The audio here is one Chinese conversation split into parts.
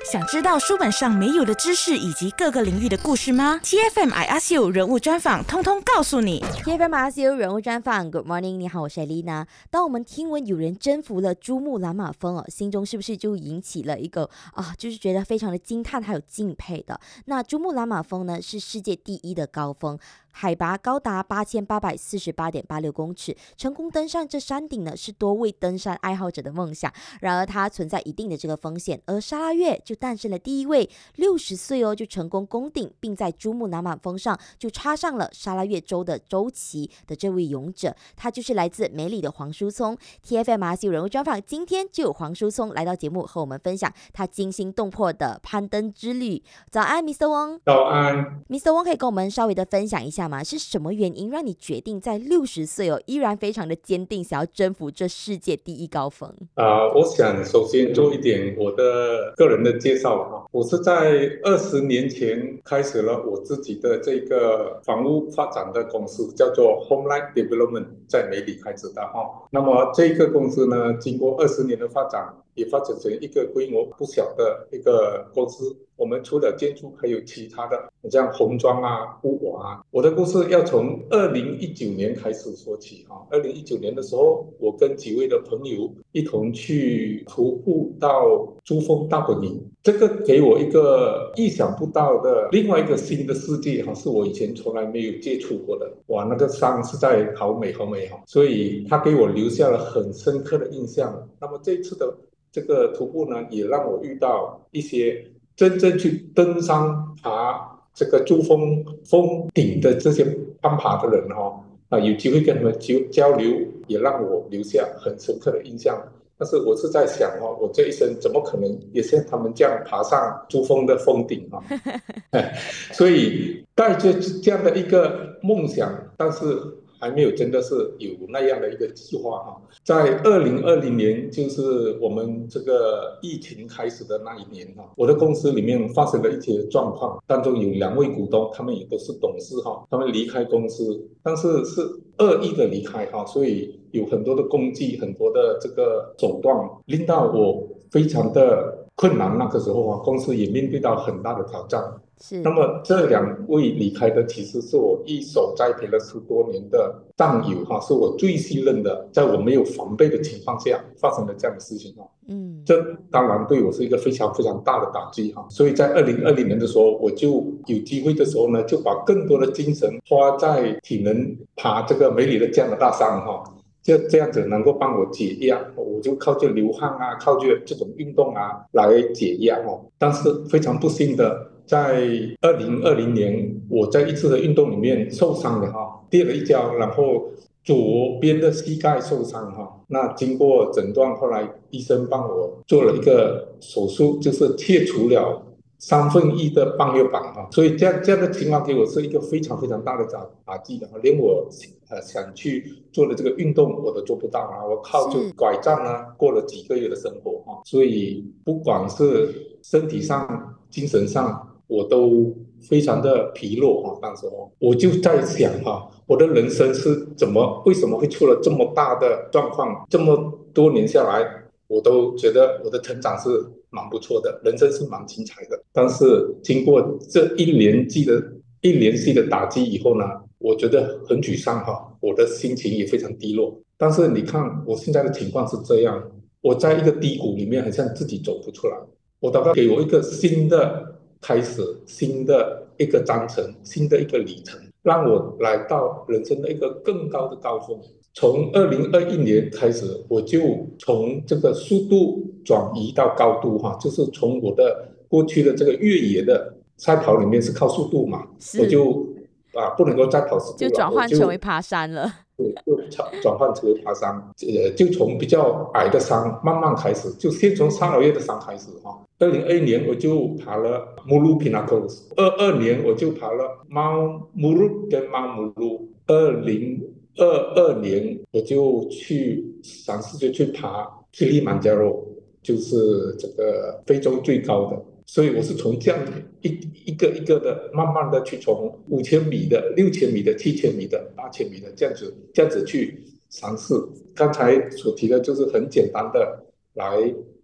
想知道书本上没有的知识以及各个领域的故事吗？ TFM I Ask You 人物专访，通通告诉你。 TFM I Ask You 人物专访 ，Good morning， 你好，我是 Elena。当我们听闻有人征服了珠穆朗玛峰心中是不是就引起了一个就是觉得非常的惊叹还有敬佩的？那珠穆朗玛峰呢是世界第一的高峰，海拔高达8848.86公尺，成功登上这山顶呢是多位登山爱好者的梦想。然而它存在一定的这个风险，而沙拉越就诞生了第一位60岁就成功攻顶，并在珠穆朗玛峰上就插上了沙拉越州的州旗的这位勇者，他就是来自梅里的黄淑聪。 TFM I Ask You 人物专访，今天就有黄淑聪来到节目和我们分享他惊心动魄的攀登之旅。早安 Mr. Wong。 早安。 Mr. Wong 可以跟我们稍微的分享一下吗？是什么原因让你决定在60岁依然非常的坚定，想要征服这世界第一高峰？ 我想首先做一点我的个人的介绍我是在20年前开始了我自己的这个房屋发展的公司，叫做 Homeline Development， 在梅里开始的那么这个公司呢，经过20年的发展，也发展成一个规模不小的一个公司。我们除了建筑还有其他的像红砖屋瓦我的故事要从2019年开始说起2019年的时候，我跟几位的朋友一同去徒步到珠峰大本营，这个给我一个意想不到的另外一个新的世界是我以前从来没有接触过的。哇，那个山实在好美好美所以它给我留下了很深刻的印象。那么这一次的这个徒步呢，也让我遇到一些真正去登山爬这个珠峰峰顶的这些攀爬的人有机会跟他们交流，也让我留下很深刻的印象。但是我是在想我这一生怎么可能也像他们这样爬上珠峰的峰顶所以带着这样的一个梦想，但是还没有真的是有那样的一个计划在2020年，就是我们这个疫情开始的那一年我的公司里面发生了一些状况，当中有2位股东，他们也都是董事他们离开公司，但是是恶意的离开所以有很多的功绩，很多的这个手段，令到我非常的困难。那个时候公司也面对到很大的挑战。那么这2位离开的其实是我一手栽培了10多年的战友是我最信任的，在我没有防备的情况下发生了这样的事情这当然对我是一个非常非常大的打击所以在2020年的时候，我就有机会的时候呢，就把更多的精神花在体能爬这个梅里的加拿大山这样子能够帮我解压，我就靠着流汗靠着这种运动来解压但是非常不幸的，在2020年我在一次的运动里面受伤了跌了一跤，然后左边的膝盖受伤那经过诊断，后来医生帮我做了一个手术，就是切除了1/3的半月板所以这样的情况给我是一个非常非常大的打击连我想去做的这个运动我都做不到我靠着拐杖过了几个月的生活所以不管是身体上精神上我都非常的疲弱那时候我就在想我的人生是为什么会出了这么大的状况，这么多年下来我都觉得我的成长是蛮不错的，人生是蛮精彩的。但是经过这一连系的打击以后呢，我觉得很沮丧我的心情也非常低落。但是你看我现在的情况是这样，我在一个低谷里面好像自己走不出来。我祷告给我一个新的开始，新的一个章程，新的一个里程，让我来到人生的一个更高的高峰。从2021年开始，我就从这个速度转移到高度就是从我的过去的这个越野的赛跑里面是靠速度嘛，我就不能够再跑速度了， 就转换成为爬山了。 对，就转换成为爬山，就从比较矮的山慢慢开始，就先从沙劳越的山开始2021年我就爬了 Mulu Pinnacles， 22年我就爬了 Mount Murud 跟 Mount Mulu，2022年我就尝试去爬 Kilimanjaro， 就是这个非洲最高的。所以我是从这样一个一个的慢慢的去从5000米的、6000米的、7000米的、8000米的这样子去尝试。刚才所提的就是很简单的来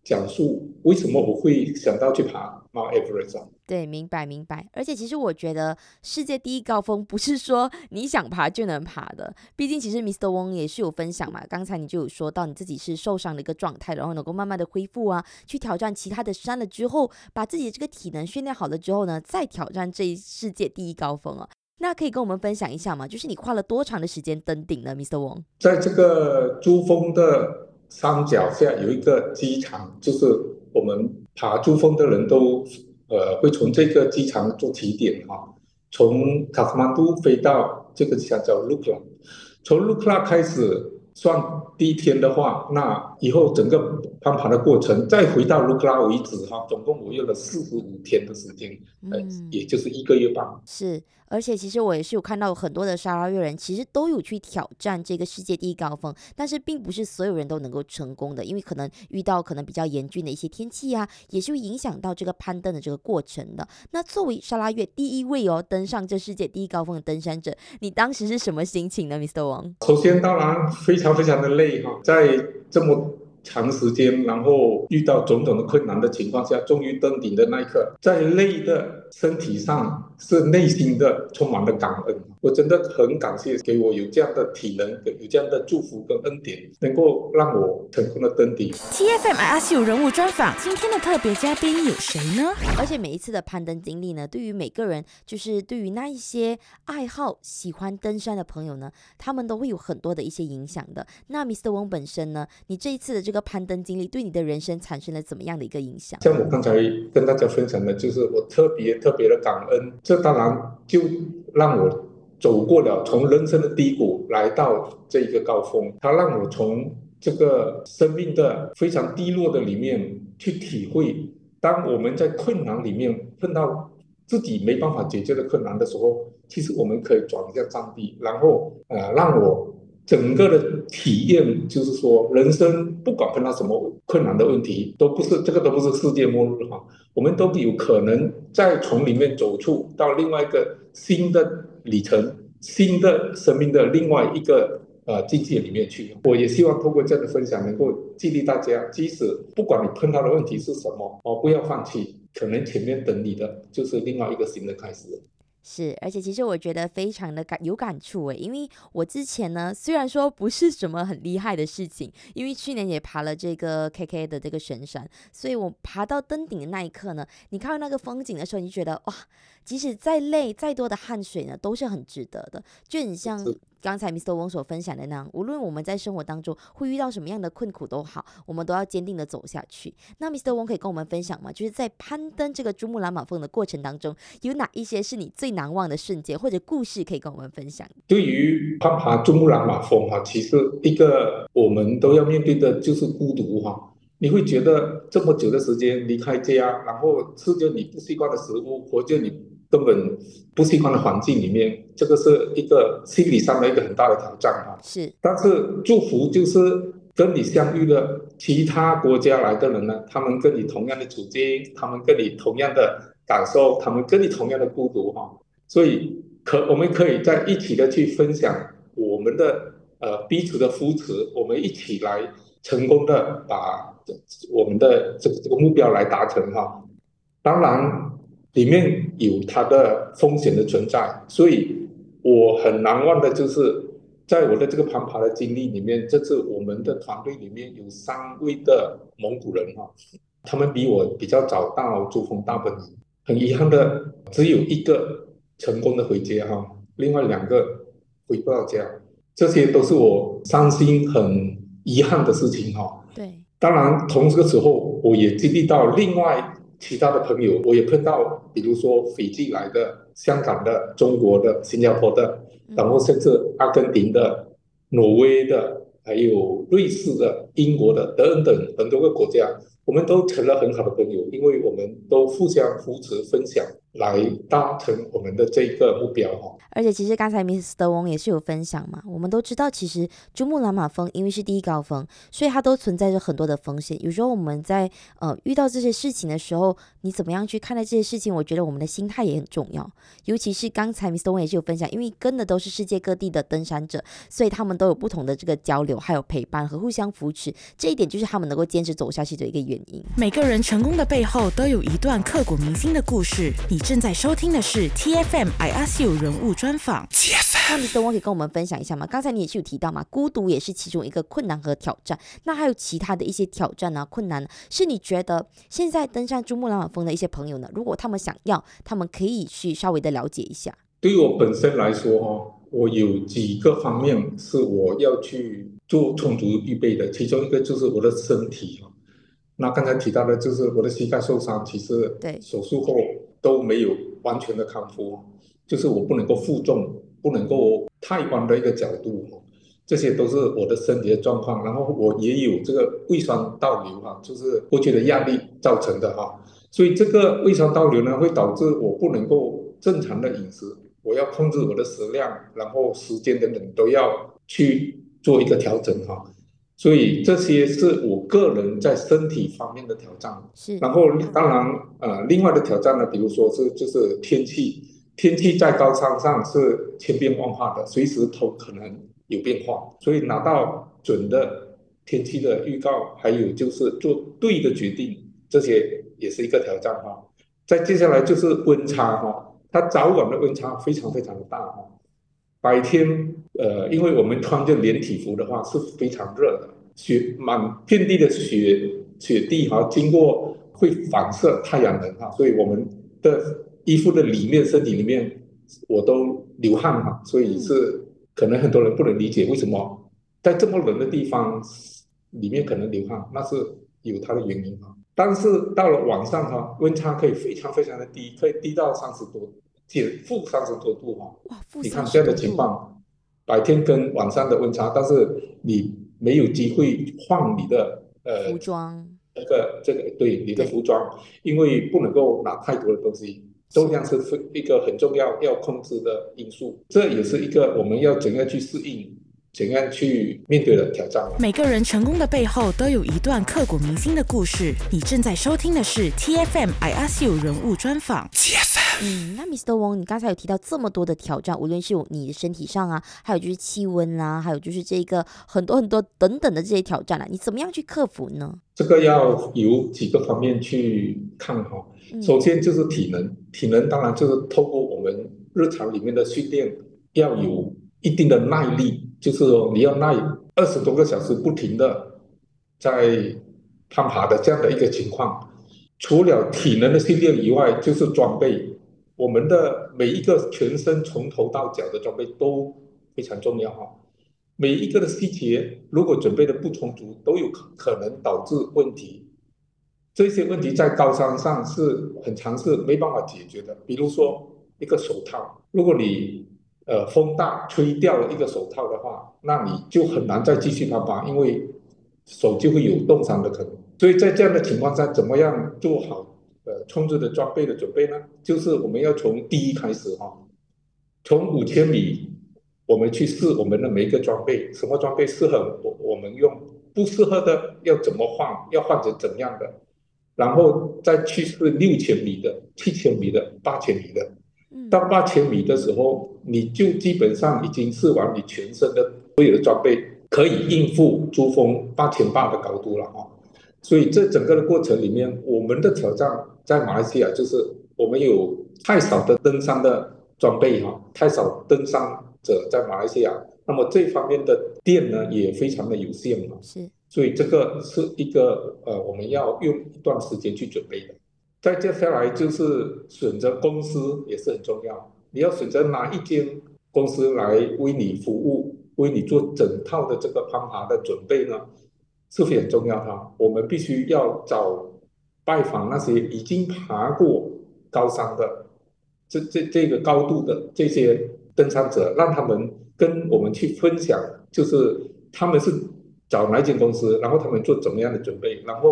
讲述为什么我会想到去爬 Mount Everest 啊。 对，明白明白。而且其实我觉得世界第一高峰不是说你想爬就能爬的，毕竟其实 Mr. Wong 也是有分享嘛，刚才你就有说到你自己是受伤的一个状态，然后能够慢慢的恢复啊，去挑战其他的山了之后，把自己的这个体能训练好了之后呢，再挑战这一世界第一高峰啊。那可以跟我们分享一下吗？就是你花了多长的时间登顶呢，Mr. Wong？ 在这个珠峰的山脚下有一个机场，就是我们爬珠峰的人都会从这个机场做起点哈，从卡特曼都飞到这个机场叫 Lukla， 从 Lukla 开始算第一天的话，那以后整个攀爬的过程再回到 Lukla 为止哈，总共我用了45天的时间，也就是1个月半。 是，而且其实我也是有看到很多的沙拉越人，其实都有去挑战这个世界第一高峰，但是并不是所有人都能够成功的，因为可能遇到可能比较严峻的一些天气啊，也是会影响到这个攀登的这个过程的。那作为沙拉越第一位登上这世界第一高峰的登山者，你当时是什么心情呢，Mr. Wong？ 首先，当然非常非常的累哈，在这么长时间，然后遇到种种的困难的情况下，终于登顶的那一刻，在累的身体上是内心的充满了感恩。我真的很感谢给我有这样的体能，有这样的祝福跟恩典，能够让我成功的登顶。 TFM I Ask You 人物专访，今天的特别嘉宾有谁呢？ 而且每一次的攀登经历呢，对于每个人，就是对于那一些爱好喜欢登山的朋友呢，他们都会有很多的一些影响的。那 Mr. Wong 本身呢，你这一次的这个攀登经历对你的人生产生了怎么样的一个影响？ 像我刚才跟大家分享的，就是我特别特别的感恩，这当然就让我走过了从人生的低谷来到这一个高峰，它让我从这个生命的非常低落的里面去体会，当我们在困难里面碰到自己没办法解决的困难的时候，其实我们可以转向上帝，然后让我整个的体验就是说，人生不管碰到什么困难的问题，都不是世界末日哈，我们都有可能再从里面走出到另外一个新的里程、新的生命的另外一个境界里面去。我也希望通过这样的分享，能够激励大家，即使不管你碰到的问题是什么不要放弃，可能前面等你的就是另外一个新的开始。 是，而且其实我觉得非常的有感触诶，因为我之前呢，虽然说不是什么很厉害的事情，因为去年也爬了这个 KK 的这个神山，所以我爬到登顶的那一刻呢，你看到那个风景的时候，你就觉得哇，即使再累再多的汗水呢，都是很值得的，就很像刚才 Mr. Wong 所分享的那样，无论我们在生活当中会遇到什么样的困苦都好，我们都要坚定的走下去。那 Mr. Wong 可以跟我们分享吗？就是在攀登这个珠穆朗玛峰的过程当中，有哪一些是你最难忘的瞬间或者故事可以跟我们分享？ 对于攀爬珠穆朗玛峰其实一个我们都要面对的就是孤独你会觉得这么久的时间离开家，然后吃着你不习惯的食物，活着你根本不习惯的环境里面，这个是一个心理上的一个很大的挑战是， 但是祝福就是跟你相遇的其他国家来的人呢，他们跟你同样的处境，他们跟你同样的感受，他们跟你同样的孤独所以我们可以在一起的去分享我们的彼此的扶持，我们一起来成功的把我们的这个目标来达成当然里面有它的风险的存在，所以我很难忘的就是在我的这个攀爬的经历里面，这次我们的团队里面有3位的蒙古人他们比我比较早到珠峰大本营，很遗憾的只有一个成功的回家另外2个回不到家，这些都是我伤心很遗憾的事情对， 当然同这个时候我也经历到另外其他的朋友，我也碰到比如说斐济来的、香港的、中国的、新加坡的，然后甚至阿根廷的、挪威的，还有瑞士的、英国的等等很多个国家，我们都成了很好的朋友，因为我们都互相扶持分享来达成我们的这个目标哈。 而且其实刚才 Mr. Wong 也是有分享嘛，我们都知道，其实珠穆朗玛峰因为是第一高峰，所以它都存在着很多的风险。有时候我们在遇到这些事情的时候，你怎么样去看待这些事情？我觉得我们的心态也很重要。尤其是刚才 Mr. Wong 也是有分享，因为跟的都是世界各地的登山者，所以他们都有不同的这个交流，还有陪伴和互相扶持，这一点就是他们能够坚持走下去的一个原因。 每个人成功的背后都有一段刻骨铭心的故事。你正在收听的是 TFM I Ask You 人物专访。 那Mr. Wong 可以跟我们分享一下吗？刚才你也是有提到嘛，孤独也是其中一个困难和挑战。那还有其他的一些挑战啊、困难，是你觉得现在登上珠穆朗玛峰的一些朋友呢，如果他们想要，他们可以去稍微的了解一下。 对于我本身来说我有几个方面是我要去做充足预备的，其中一个就是我的身体那刚才提到的就是我的膝盖受伤，其实对， 手术后都没有完全的康复，就是我不能够负重，不能够太弯的一个角度，这些都是我的身体的状况。然后我也有这个胃酸倒流就是过去的压力造成的所以这个胃酸倒流呢，会导致我不能够正常的饮食，我要控制我的食量，然后时间等等都要去做一个调整所以这些是我个人在身体方面的挑战。 是。 然后当然另外的挑战呢，比如说就是天气，天气在高山上是千变万化的，随时都可能有变化，所以拿到准的天气的预告，还有就是做对的决定，这些也是一个挑战再接下来就是温差它早晚的温差非常非常的大白天因为我们穿着连体服的话是非常热的，满遍地的雪地经过会反射太阳能所以我们的衣服的里面身体里面我都流汗所以是可能很多人不能理解为什么在这么冷的地方里面可能流汗，那是有它的原因但是到了晚上温差可以非常非常的低，可以低到30多负30多度哇， 你看这样的情况，白天跟晚上的温差，但是你没有机会换你的服装， 这个对你的服装，因为不能够拿太多的东西，重量是一个很重要要控制的因素，这也是一个我们要怎样去适应，怎样去面对的挑战。 每个人成功的背后都有一段刻骨铭心的故事。你正在收听的是 TFM I Ask You 人物专访。 那 Mr. Wong， 你刚才有提到这么多的挑战，无论是你的身体上还有就是气温啦，还有就是这个很多很多等等的这些挑战你怎么样去克服呢？ 这个要有几个方面去看首先就是体能，体能当然就是透过我们日常里面的训练，要有一定的耐力，就是说你要耐20多个小时不停的在攀爬的这样的一个情况。除了体能的训练以外，就是装备。我们的每一个全身从头到脚的装备都非常重要每一个的细节如果准备的不充足，都有可能导致问题。这些问题在高山上是很常是没办法解决的。比如说一个手套，如果你风大吹掉了一个手套的话，那你就很难再继续攀爬，因为手就会有冻伤的可能。所以在这样的情况下，怎么样做好充足的装备的准备呢？就是我们要从第一开始从5000米我们去试我们的每一个装备，什么装备适合我们用，不适合的要怎么换，要换成怎样的，然后再去试6000米的、7000米的、8000米的。到8000米的时候，你就基本上已经试完你全身的所有的装备，可以应付珠峰8800的高度了所以这整个的过程里面，我们的挑战在马来西亚就是我们有太少的登山的装备太少登山者在马来西亚，那么这方面的店呢也非常的有限是， 所以这个是一个我们要用一段时间去准备的。再接下来就是选择公司也是很重要，你要选择哪一间公司来为你服务，为你做整套的这个攀爬的准备呢？是非常重要的。我们必须要拜访那些已经爬过高山的这个高度的这些登山者，让他们跟我们去分享，就是他们是找哪一间公司，然后他们做怎么样的准备，然后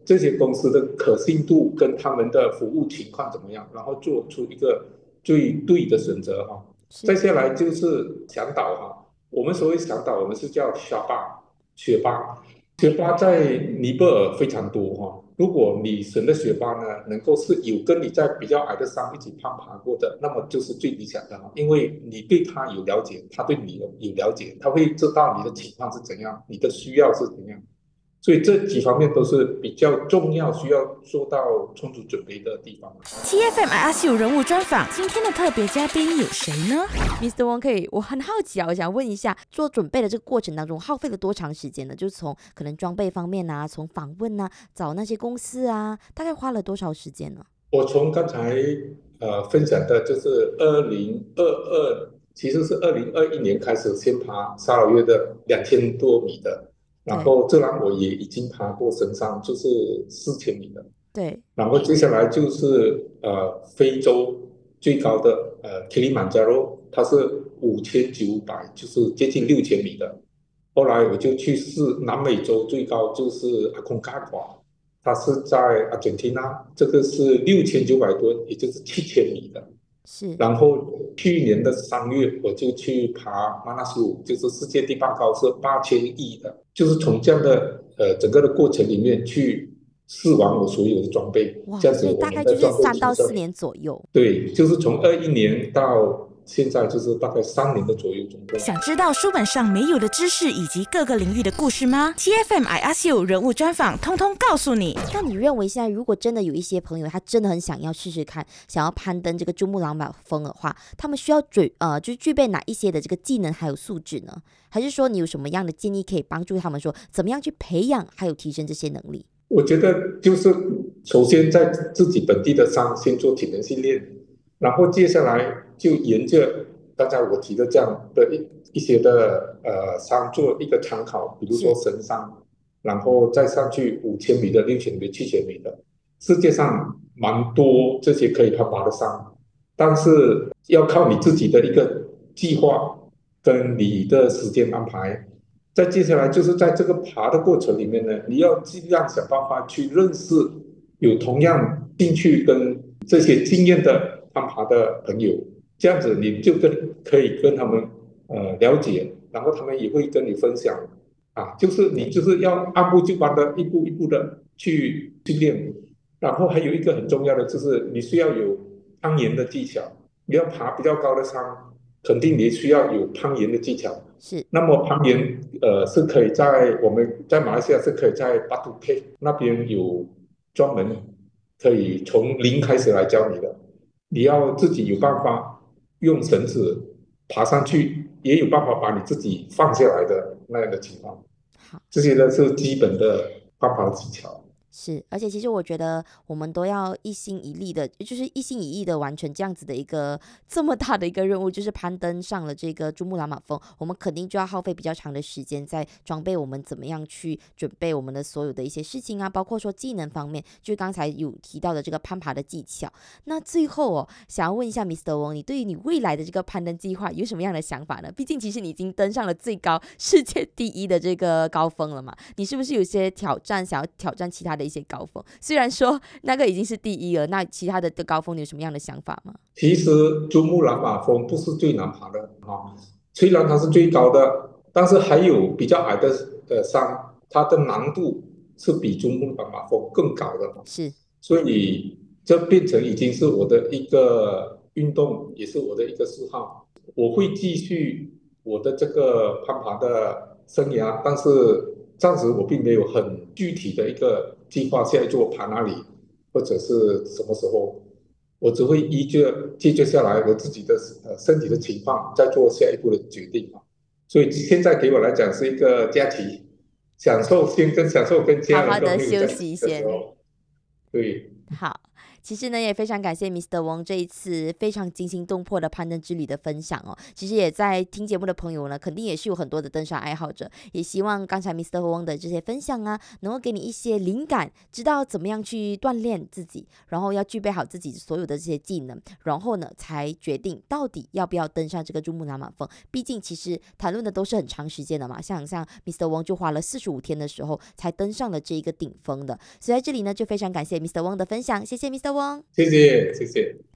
这些公司的可信度跟他们的服务情况怎么样，然后做出一个最对的选择哈。再下来就是向导哈，我们所谓向导，我们是叫雪巴，雪巴在尼泊尔非常多哈。如果你选的雪巴呢，能够是有跟你在比较矮的山一起攀爬过的，那么就是最理想的哈，因为你对他有了解，他对你有了解，他会知道你的情况是怎样，你的需要是怎样。所以这几方面都是比较重要，需要做到充足准备的地方。 TFM I Ask You 人物专访，今天的特别嘉宾有谁呢 Mr. Wong， 我很好奇啊，我想问一下，做准备的这个过程当中耗费了多长时间呢？就是从可能装备方面啊，从访问啊，找那些公司啊，大概花了多少时间呢？ 我从刚才分享的就是2022，其实是2021年开始先爬沙劳越的2000多米的。然后这栏我也已经爬过神山，就是4000米的。 对。 然后接下来就是非洲最高的Kilimanjaro，它是5900，就是接近6000米的。后来我就去试南美洲最高就是Aconcagua，它是在阿根廷，这个是6900吨，也就是7000米的。 是。 然后去年的3月，我就去爬马纳苏，就是世界第8高是8000亿的，就是从这样的整个的过程里面去试完我所有的装备。 哇， 这样子所以大概就是3到4年左右。 对，就是从21年到现在就是大概3年的左右总共。 想知道书本上没有的知识以及各个领域的故事吗？ TFM I Ask You 人物专访通通告诉你。 那你认为现在如果真的有一些朋友他真的很想要试试看，想要攀登这个珠穆朗玛峰的话，他们需要就是具备哪一些的这个技能还有素质呢？还是说你有什么样的建议可以帮助他们说怎么样去培养还有提升这些能力？ 我觉得就是首先在自己本地的山先做体能训练，然后接下来就沿着刚才我提的这样的一些的山做一个参考，比如说神山，然后再上去5000米的、6000米、7000米的，世界上蛮多这些可以攀爬的山，但是要靠你自己的一个计划跟你的时间安排。再接下来就是在这个爬的过程里面呢，你要尽量想办法去认识有同样兴趣跟这些经验的攀爬的朋友，这样子你就可以跟他们了解，然后他们也会跟你分享就是你就是要按部就班的一步一步的去训练。然后还有一个很重要的就是你需要有攀岩的技巧，你要爬比较高的山，肯定你需要有攀岩的技巧。 是。 那么攀岩是可以我们在马来西亚是可以在Batu Cave那边有专门可以从零开始来教你的，你要自己有办法用绳子爬上去，也有办法把你自己放下来的那样的情况。 好， 这些呢是基本的攀爬技巧。 是，而且其实我觉得我们都要一心一力的，就是一心一意的完成这样子的一个这么大的一个任务，就是攀登上了这个珠穆朗玛峰，我们肯定就要耗费比较长的时间在装备我们怎么样去准备我们的所有的一些事情啊，包括说技能方面，就是刚才有提到的这个攀爬的技巧。那最后想要问一下 Mr. Wong， 你对于你未来的这个攀登计划有什么样的想法呢？毕竟其实你已经登上了最高世界第1的这个高峰了嘛，你是不是有些挑战，想要挑战其他的一些高峰？虽然说那个已经是第1了，那其他的高峰你有什么样的想法吗？ 其实珠穆朗玛峰不是最难爬的虽然它是最高的，但是还有比较矮的山，它的难度是比珠穆朗玛峰更高的是， 所以这变成已经是我的一个运动，也是我的一个嗜好。我会继续我的这个攀爬的生涯，但是暂时我并没有很具体的一个计划，下一座爬哪里，或者是什么时候，我只会接着下来我自己的身体的情况，再做下一步的决定所以现在给我来讲是一个假期，享受跟家人都没有在一起的时候。对。 好， 其实呢，也非常感谢 Mr. Wong 这一次非常惊心动魄的攀登之旅的分享哦。其实也在听节目的朋友呢，肯定也是有很多的登山爱好者，也希望刚才 Mr. Wong 的这些分享啊，能够给你一些灵感，知道怎么样去锻炼自己，然后要具备好自己所有的这些技能，然后呢，才决定到底要不要登上这个珠穆朗玛峰。毕竟其实谈论的都是很长时间的嘛，像 Mr. Wong 就花了45天的时候才登上了这一个顶峰的。所以在这里呢，就非常感谢 Mr. Wong 的分享，谢谢 Mr. Wong。 谢谢，谢谢。